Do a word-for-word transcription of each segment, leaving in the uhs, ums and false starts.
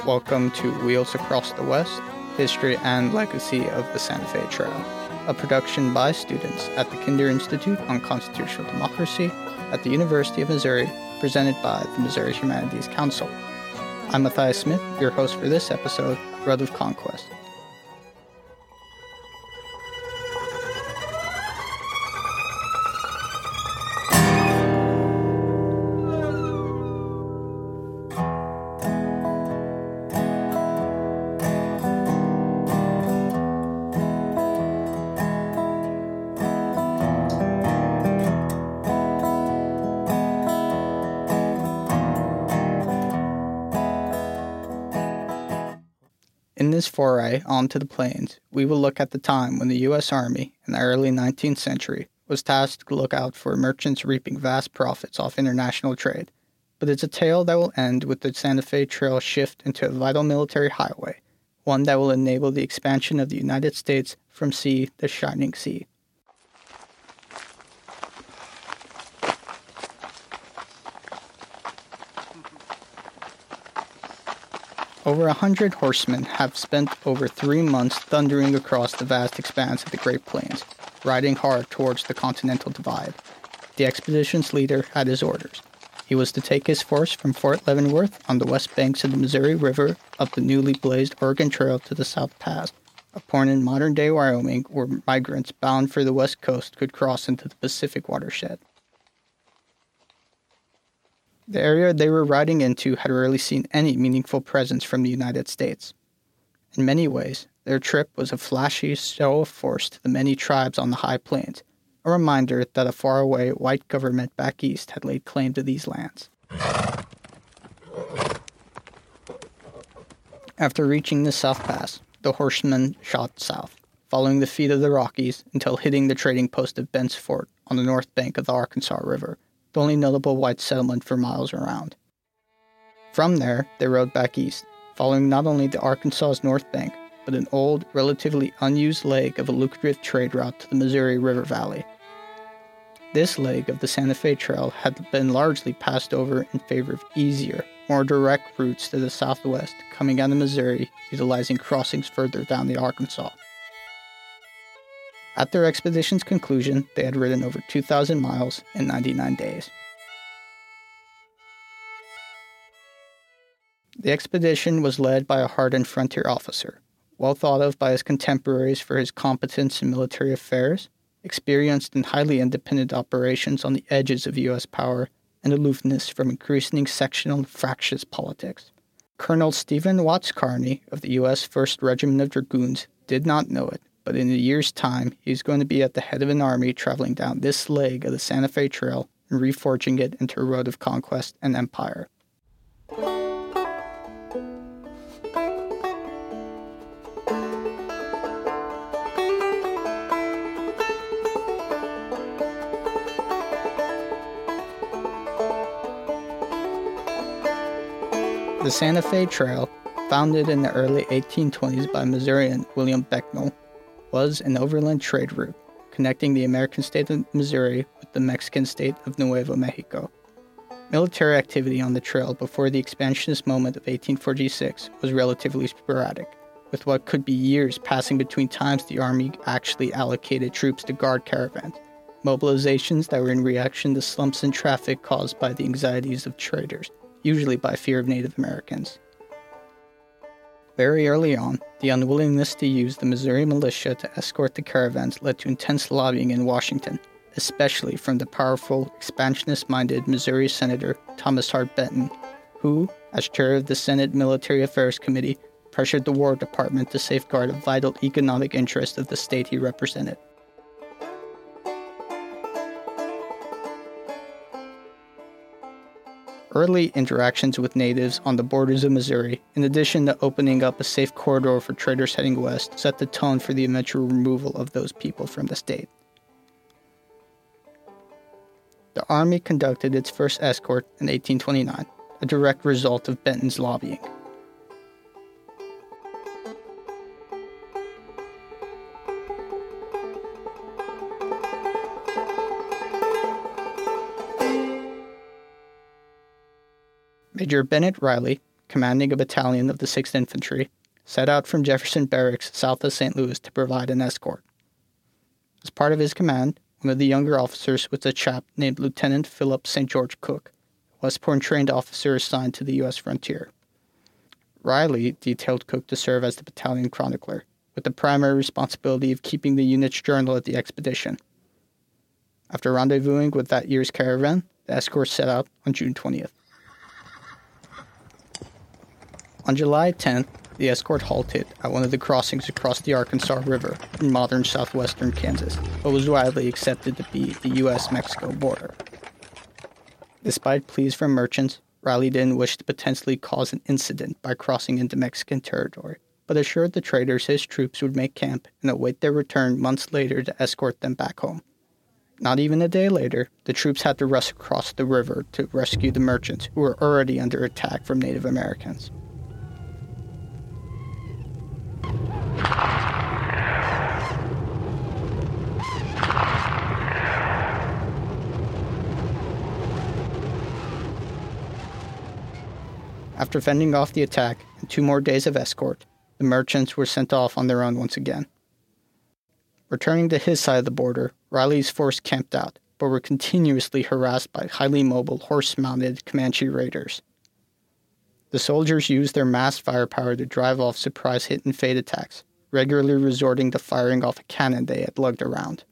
Welcome to Wheels Across the West, History and Legacy of the Santa Fe Trail, a production by students at the Kinder Institute on Constitutional Democracy at the University of Missouri, presented by the Missouri Humanities Council. I'm Matthias Smith, your host for this episode, Road of Conquest. In this foray onto the plains, we will look at the time when the U S Army, in the early nineteenth century, was tasked to look out for merchants reaping vast profits off international trade. But it's a tale that will end with the Santa Fe Trail shift into a vital military highway, one that will enable the expansion of the United States from sea to shining sea. Over a hundred horsemen have spent over three months thundering across the vast expanse of the Great Plains, riding hard towards the Continental Divide. The expedition's leader had his orders. He was to take his force from Fort Leavenworth on the west banks of the Missouri River up the newly blazed Oregon Trail to the South Pass, a point in modern-day Wyoming where migrants bound for the west coast could cross into the Pacific watershed. The area they were riding into had rarely seen any meaningful presence from the United States. In many ways, their trip was a flashy show of force to the many tribes on the high plains, a reminder that a faraway white government back east had laid claim to these lands. After reaching the South Pass, the horsemen shot south, following the feet of the Rockies until hitting the trading post of Bent's Fort on the north bank of the Arkansas River, the only notable white settlement for miles around. From there, they rode back east, following not only the Arkansas's north bank, but an old, relatively unused leg of a lucrative trade route to the Missouri River Valley. This leg of the Santa Fe Trail had been largely passed over in favor of easier, more direct routes to the southwest, coming out of Missouri, utilizing crossings further down the Arkansas. At their expedition's conclusion, they had ridden over two thousand miles in ninety-nine days. The expedition was led by a hardened frontier officer, well thought of by his contemporaries for his competence in military affairs, experienced in highly independent operations on the edges of U S power, and aloofness from increasing sectional and fractious politics. Colonel Stephen Watts Kearny of the U S first Regiment of Dragoons did not know it, but in a year's time, he's going to be at the head of an army traveling down this leg of the Santa Fe Trail and reforging it into a road of conquest and empire. The Santa Fe Trail, founded in the early eighteen twenties by Missourian William Becknell, was an overland trade route connecting the American state of Missouri with the Mexican state of Nuevo Mexico. Military activity on the trail before the expansionist moment of eighteen forty-six was relatively sporadic, with what could be years passing between times the Army actually allocated troops to guard caravans, mobilizations that were in reaction to slumps in traffic caused by the anxieties of traders, usually by fear of Native Americans. Very early on, the unwillingness to use the Missouri militia to escort the caravans led to intense lobbying in Washington, especially from the powerful, expansionist-minded Missouri Senator Thomas Hart Benton, who, as chair of the Senate Military Affairs Committee, pressured the War Department to safeguard a vital economic interest of the state he represented. Early interactions with natives on the borders of Missouri, in addition to opening up a safe corridor for traders heading west, set the tone for the eventual removal of those people from the state. The Army conducted its first escort in eighteen twenty-nine, a direct result of Benton's lobbying. Major Bennett Riley, commanding a battalion of the sixth Infantry, set out from Jefferson Barracks south of Saint Louis to provide an escort. As part of his command, one of the younger officers was a chap named Lieutenant Philip Saint George Cook, a West Point-trained officer assigned to the U S frontier. Riley detailed Cook to serve as the battalion chronicler, with the primary responsibility of keeping the unit's journal of the expedition. After rendezvousing with that year's caravan, the escort set out on June twentieth. On July tenth, the escort halted at one of the crossings across the Arkansas River in modern southwestern Kansas, but was widely accepted to be the U S Mexico border. Despite pleas from merchants, Riley didn't wish to potentially cause an incident by crossing into Mexican territory, but assured the traders his troops would make camp and await their return months later to escort them back home. Not even a day later, the troops had to rush across the river to rescue the merchants who were already under attack from Native Americans. After fending off the attack and two more days of escort, the merchants were sent off on their own once again. Returning to his side of the border, Riley's force camped out, but were continuously harassed by highly mobile, horse-mounted Comanche raiders. The soldiers used their massed firepower to drive off surprise hit and fade attacks, regularly resorting to firing off a cannon they had lugged around.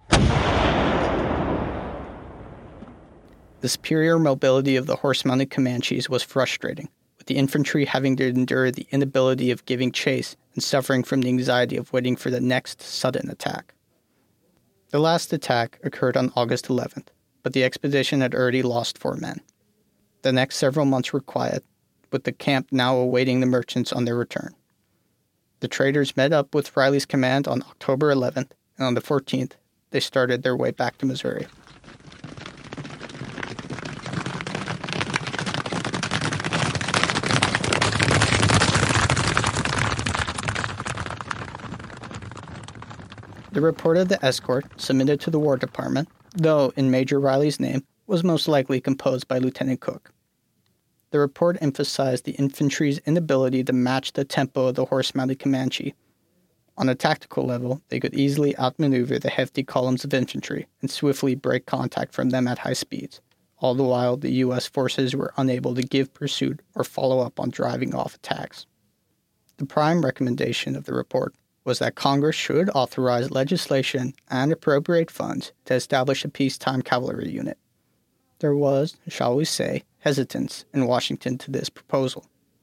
The superior mobility of the horse-mounted Comanches was frustrating, with the infantry having to endure the inability of giving chase and suffering from the anxiety of waiting for the next sudden attack. The last attack occurred on August eleventh, but the expedition had already lost four men. The next several months were quiet, with the camp now awaiting the merchants on their return. The traders met up with Riley's command on October eleventh, and on the fourteenth, they started their way back to Missouri. The report of the escort, submitted to the War Department, though in Major Riley's name, was most likely composed by Lieutenant Cook. The report emphasized the infantry's inability to match the tempo of the horse-mounted Comanche. On a tactical level, they could easily outmaneuver the hefty columns of infantry and swiftly break contact from them at high speeds, all the while the U S forces were unable to give pursuit or follow up on driving off attacks. The prime recommendation of the report was that Congress should authorize legislation and appropriate funds to establish a peacetime cavalry unit. There was, shall we say, hesitance in Washington to this proposal.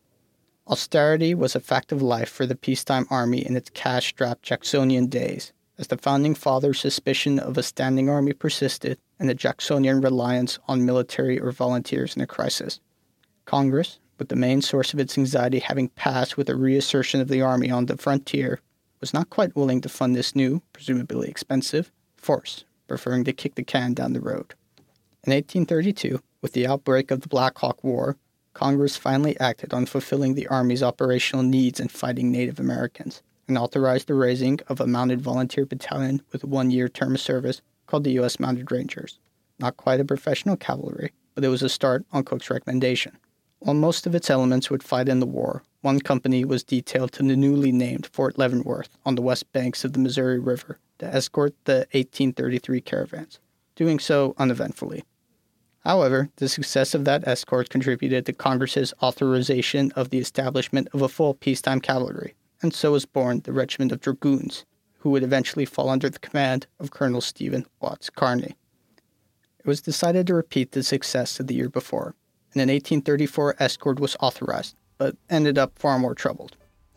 Austerity was a fact of life for the peacetime army in its cash-strapped Jacksonian days, as the Founding Fathers' suspicion of a standing army persisted and the Jacksonian reliance on military or volunteers in a crisis. Congress, with the main source of its anxiety having passed with a reassertion of the army on the frontier, was not quite willing to fund this new, presumably expensive, force, preferring to kick the can down the road. In eighteen thirty-two, with the outbreak of the Black Hawk War, Congress finally acted on fulfilling the Army's operational needs in fighting Native Americans, and authorized the raising of a mounted volunteer battalion with a one-year term of service called the U S Mounted Rangers. Not quite a professional cavalry, but it was a start on Cook's recommendation. While most of its elements would fight in the war, one company was detailed to the newly named Fort Leavenworth on the west banks of the Missouri River to escort the eighteen thirty-three caravans, doing so uneventfully. However, the success of that escort contributed to Congress's authorization of the establishment of a full peacetime cavalry, and so was born the Regiment of Dragoons, who would eventually fall under the command of Colonel Stephen Watts Kearny. It was decided to repeat the success of the year before, and an eighteen thirty-four escort was authorized, but ended up far more troubled.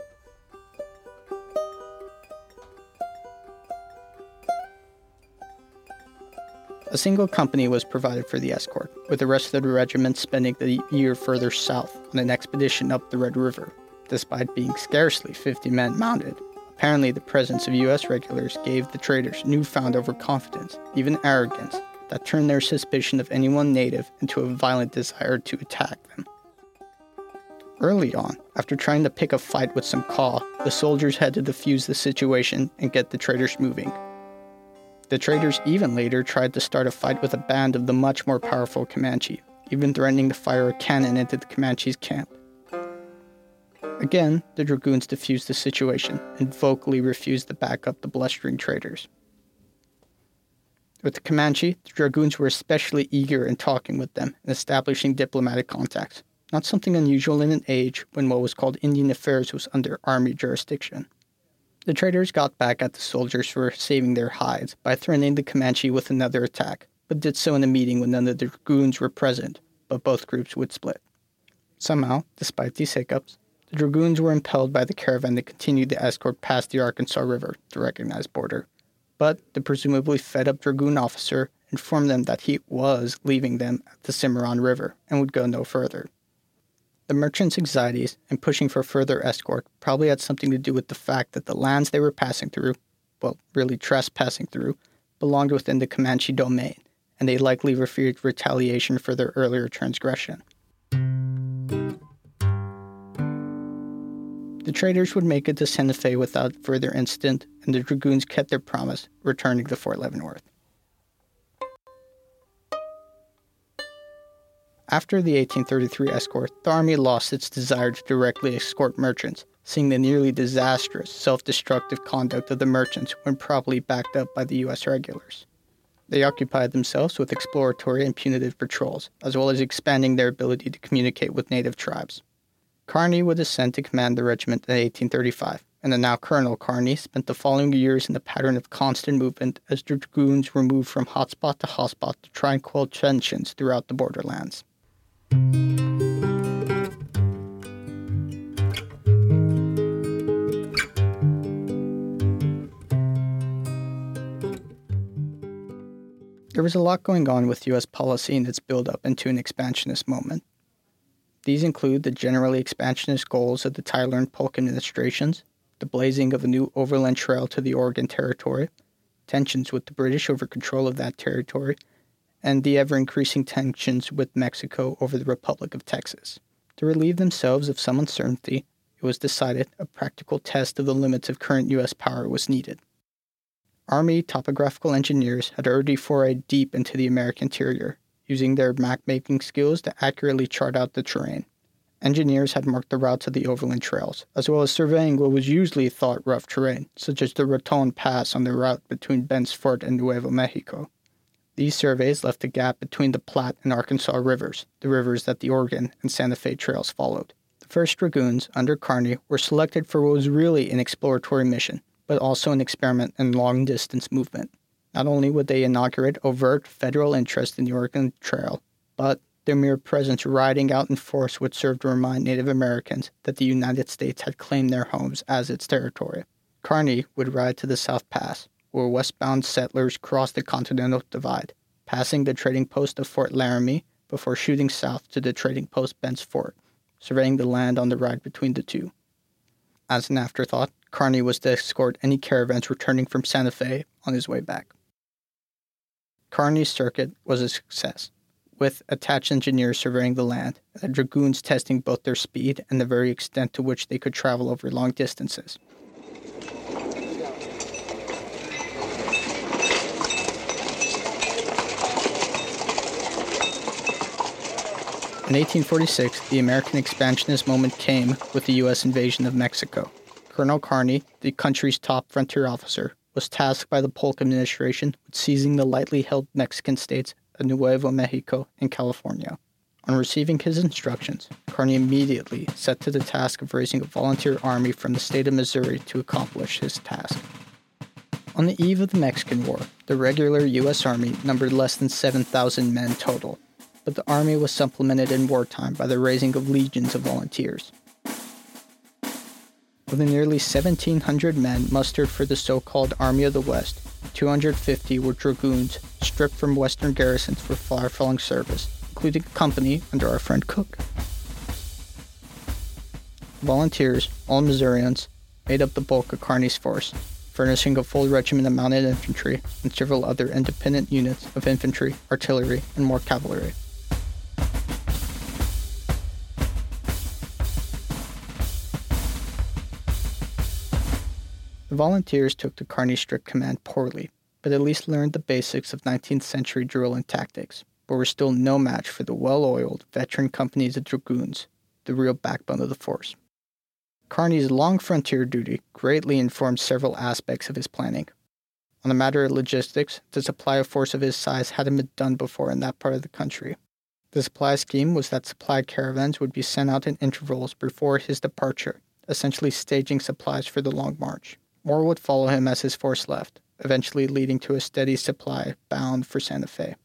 A single company was provided for the escort, with the rest of the regiment spending the year further south on an expedition up the Red River. Despite being scarcely fifty men mounted, apparently the presence of U S regulars gave the traders newfound overconfidence, even arrogance, that turned their suspicion of anyone native into a violent desire to attack them. Early on, after trying to pick a fight with some caw, the soldiers had to defuse the situation and get the traders moving. The traders even later tried to start a fight with a band of the much more powerful Comanche, even threatening to fire a cannon into the Comanches' camp. Again, the dragoons diffused the situation and vocally refused to back up the blustering traitors. With the Comanche, the dragoons were especially eager in talking with them and establishing diplomatic contacts, not something unusual in an age when what was called Indian affairs was under Army jurisdiction. The traitors got back at the soldiers for saving their hides by threatening the Comanche with another attack, but did so in a meeting when none of the dragoons were present, but both groups would split. Somehow, despite these hiccups, the dragoons were impelled by the caravan to continue the escort past the Arkansas River, the recognized border. But the presumably fed-up dragoon officer informed them that he was leaving them at the Cimarron River and would go no further. The merchants' anxieties and pushing for further escort probably had something to do with the fact that the lands they were passing through, well, really trespassing through, belonged within the Comanche domain, and they likely feared retaliation for their earlier transgression. The traders would make it to Santa Fe without further incident, and the dragoons kept their promise, returning to Fort Leavenworth. After the eighteen thirty-three escort, the Army lost its desire to directly escort merchants, seeing the nearly disastrous, self-destructive conduct of the merchants when probably backed up by the U S regulars. They occupied themselves with exploratory and punitive patrols, as well as expanding their ability to communicate with native tribes. Kearny would ascend to command the regiment in eighteen thirty-five, and the now Colonel Kearny spent the following years in a pattern of constant movement as dragoons were moved from hotspot to hotspot to try and quell tensions throughout the borderlands. There was a lot going on with U S policy in its build-up into an expansionist moment. These include the generally expansionist goals of the Tyler and Polk administrations, the blazing of a new overland trail to the Oregon Territory, tensions with the British over control of that territory, and the ever-increasing tensions with Mexico over the Republic of Texas. To relieve themselves of some uncertainty, it was decided a practical test of the limits of current U S power was needed. Army topographical engineers had already forayed deep into the American interior, using their map-making skills to accurately chart out the terrain. Engineers had marked the routes of the overland trails, as well as surveying what was usually thought rough terrain, such as the Raton Pass on the route between Bent's Fort and Nuevo Mexico. These surveys left a gap between the Platte and Arkansas rivers, the rivers that the Oregon and Santa Fe trails followed. The first dragoons, under Kearny, were selected for what was really an exploratory mission, but also an experiment in long-distance movement. Not only would they inaugurate overt federal interest in the Oregon Trail, but their mere presence riding out in force would serve to remind Native Americans that the United States had claimed their homes as its territory. Kearny would ride to the South Pass, where westbound settlers crossed the Continental Divide, passing the trading post of Fort Laramie before shooting south to the trading post Bent's Fort, surveying the land on the ride between the two. As an afterthought, Kearny was to escort any caravans returning from Santa Fe on his way back. Kearny's circuit was a success, with attached engineers surveying the land, and the dragoons testing both their speed and the very extent to which they could travel over long distances. In eighteen forty-six, the American expansionist moment came with the U S invasion of Mexico. Colonel Kearny, the country's top frontier officer, was tasked by the Polk administration with seizing the lightly held Mexican states of Nuevo Mexico and California. On receiving his instructions, Kearny immediately set to the task of raising a volunteer army from the state of Missouri to accomplish his task. On the eve of the Mexican War, the regular U S Army numbered less than seven thousand men total, but the army was supplemented in wartime by the raising of legions of volunteers. Of the nearly seventeen hundred men mustered for the so-called Army of the West, two hundred fifty were dragoons stripped from western garrisons for far-flung service, including a company under our friend Cook. Volunteers, all Missourians, made up the bulk of Kearny's force, furnishing a full regiment of mounted infantry and several other independent units of infantry, artillery, and more cavalry. The volunteers took to Kearny's strict command poorly, but at least learned the basics of nineteenth century drill and tactics, but were still no match for the well-oiled veteran companies of dragoons, the real backbone of the force. Kearny's long frontier duty greatly informed several aspects of his planning. On the matter of logistics, the supply of force of his size hadn't been done before in that part of the country. The supply scheme was that supply caravans would be sent out in intervals before his departure, essentially staging supplies for the long march. More would follow him as his force left, eventually leading to a steady supply bound for Santa Fe.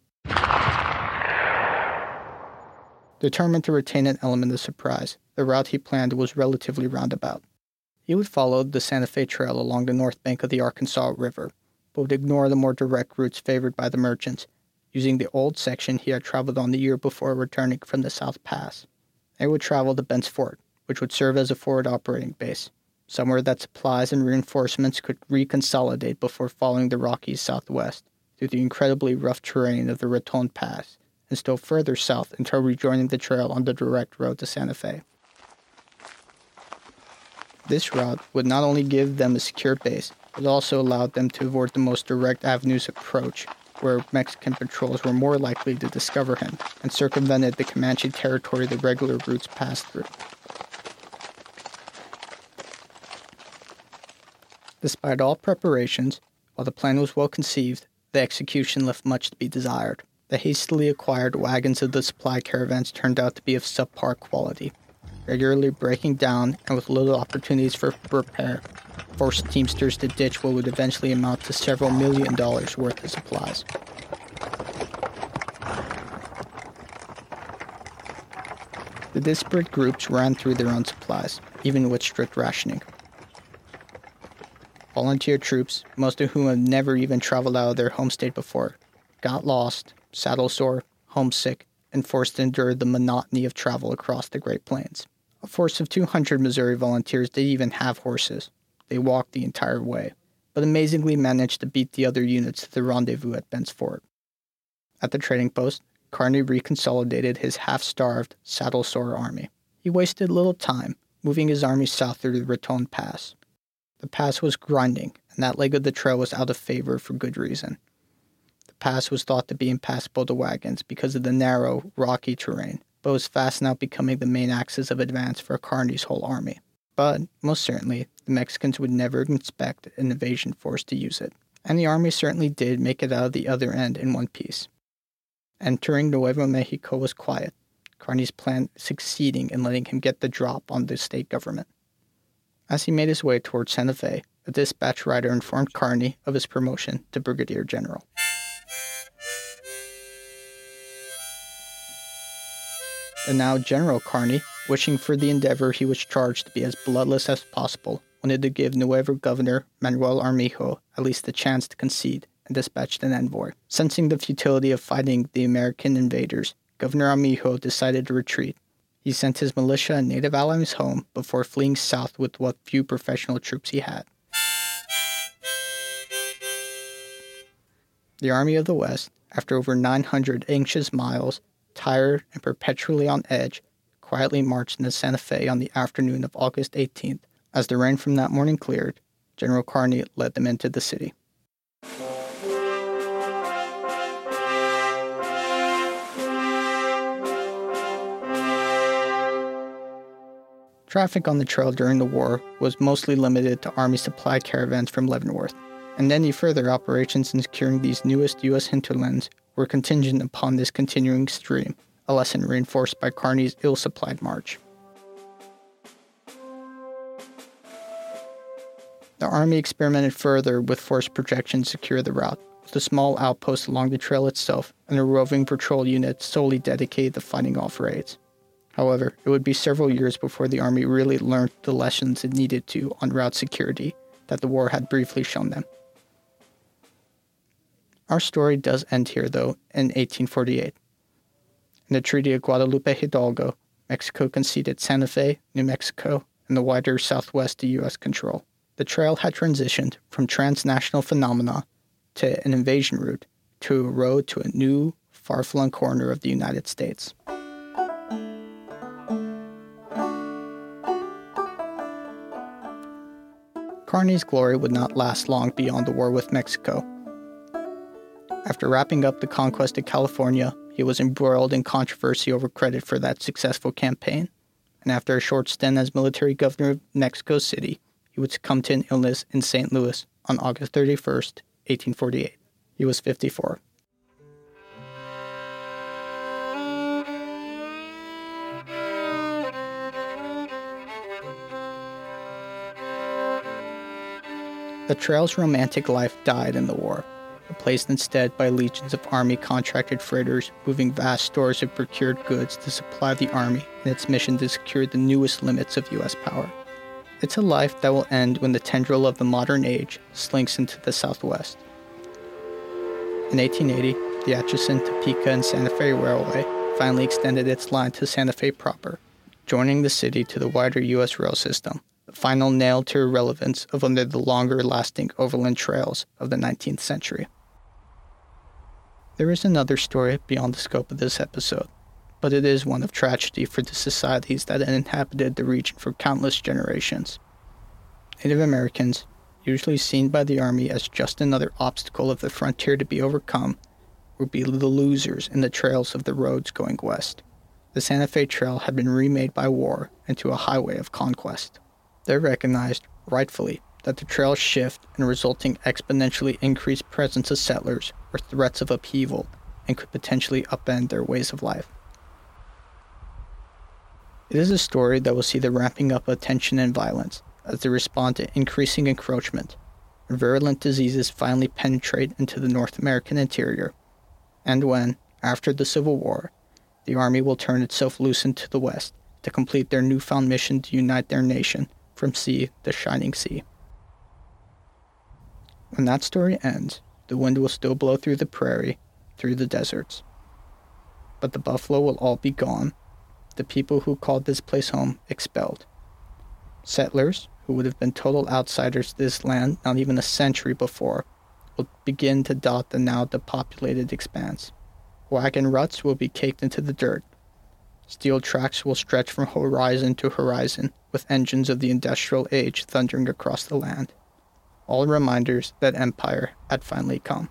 Determined to retain an element of surprise, the route he planned was relatively roundabout. He would follow the Santa Fe Trail along the north bank of the Arkansas River, but would ignore the more direct routes favored by the merchants, using the old section he had traveled on the year before returning from the South Pass. They would travel to Bent's Fort, which would serve as a forward operating base, somewhere that supplies and reinforcements could reconsolidate before following the Rockies southwest through the incredibly rough terrain of the Raton Pass, and still further south until rejoining the trail on the direct road to Santa Fe. This route would not only give them a secure base, but also allowed them to avoid the most direct avenues of approach, where Mexican patrols were more likely to discover him, and circumvented the Comanche territory the regular routes passed through. Despite all preparations, while the plan was well conceived, the execution left much to be desired. The hastily acquired wagons of the supply caravans turned out to be of subpar quality, regularly breaking down and with little opportunities for repair, forced teamsters to ditch what would eventually amount to several million dollars worth of supplies. The disparate groups ran through their own supplies, even with strict rationing. Volunteer troops, most of whom had never even traveled out of their home state before, got lost, saddle sore, homesick, and forced to endure the monotony of travel across the Great Plains. A force of two hundred Missouri volunteers didn't even have horses. They walked the entire way, but amazingly managed to beat the other units to the rendezvous at Bent's Fort. At the trading post, Kearny reconsolidated his half-starved, saddle-sore army. He wasted little time, moving his army south through the Raton Pass. The pass was grinding, and that leg of the trail was out of favor for good reason. The pass was thought to be impassable to wagons because of the narrow, rocky terrain, but was fast now becoming the main axis of advance for Kearny's whole army. But, most certainly, the Mexicans would never expect an invasion force to use it, and the army certainly did make it out of the other end in one piece. Entering Nuevo Mexico was quiet, Kearny's plan succeeding in letting him get the drop on the state government. As he made his way towards Santa Fe, a dispatch rider informed Kearny of his promotion to brigadier general. The now General Kearny, wishing for the endeavor he was charged to be as bloodless as possible, wanted to give Nuevo Governor Manuel Armijo at least the chance to concede, and dispatched an envoy. Sensing the futility of fighting the American invaders, Governor Armijo decided to retreat. He sent his militia and native allies home before fleeing south with what few professional troops he had. The Army of the West, after over nine hundred anxious miles, tired and perpetually on edge, quietly marched into Santa Fe on the afternoon of August eighteenth. As the rain from that morning cleared, General Kearny led them into the city. Traffic on the trail during the war was mostly limited to Army supply caravans from Leavenworth, and any further operations in securing these newest U S hinterlands were contingent upon this continuing stream, a lesson reinforced by Kearny's ill-supplied march. The Army experimented further with force projection to secure the route, with a small outpost along the trail itself and a roving patrol unit solely dedicated to fighting off raids. However, it would be several years before the Army really learned the lessons it needed to on route security that the war had briefly shown them. Our story does end here, though, in eighteen forty-eight. In the Treaty of Guadalupe Hidalgo, Mexico conceded Santa Fe, New Mexico, and the wider Southwest to U S control. The trail had transitioned from transnational phenomena to an invasion route to a road to a new, far-flung corner of the United States. Kearny's glory would not last long beyond the war with Mexico. After wrapping up the conquest of California, he was embroiled in controversy over credit for that successful campaign. and after a short stint as military governor of Mexico City, he would succumb to an illness in Saint Louis on August thirty-first, eighteen forty-eight. He was fifty-four. The Trail's romantic life died in the war, replaced instead by legions of Army contracted freighters moving vast stores of procured goods to supply the Army in its mission to secure the newest limits of U S power. It's a life that will end when the tendril of the modern age slinks into the Southwest. In eighteen eighty, the Atchison, Topeka, and Santa Fe Railway finally extended its line to Santa Fe proper, joining the city to the wider U S rail system, the final nail to irrelevance of one of the longer-lasting overland trails of the nineteenth century. There is another story beyond the scope of this episode, but it is one of tragedy for the societies that inhabited the region for countless generations. Native Americans, usually seen by the Army as just another obstacle of the frontier to be overcome, would be the losers in the trails of the roads going west. The Santa Fe Trail had been remade by war into a highway of conquest. They recognized, rightfully, that the trail's shift and resulting exponentially increased presence of settlers were threats of upheaval and could potentially upend their ways of life. It is a story that will see the ramping up of tension and violence as they respond to increasing encroachment, when virulent diseases finally penetrate into the North American interior, and when, after the Civil War, the Army will turn itself loose into the West to complete their newfound mission to unite their nation from sea to shining sea. When that story ends, the wind will still blow through the prairie, through the deserts. But the buffalo will all be gone, the people who called this place home expelled. Settlers, who would have been total outsiders to this land not even a century before, will begin to dot the now depopulated expanse. Wagon ruts will be caked into the dirt. Steel tracks will stretch from horizon to horizon, with engines of the industrial age thundering across the land. All reminders that empire had finally come.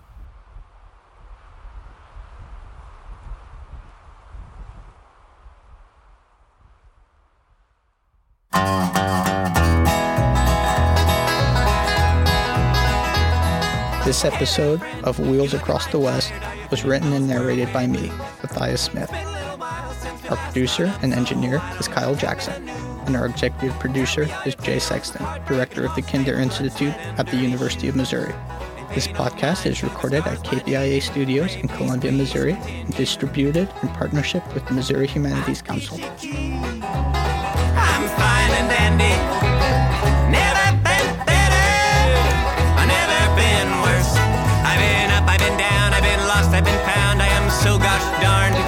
This episode of Wheels Across the West was written and narrated by me, Matthias Smith. Our producer and engineer is Kyle Jackson, and our executive producer is Jay Sexton, director of the Kinder Institute at the University of Missouri. This podcast is recorded at K B I A Studios in Columbia, Missouri, and distributed in partnership with the Missouri Humanities Council. I'm fine and dandy. Never been better. I've never been worse. I've been up, I've been down, I've been lost, I've been found. I am so gosh darned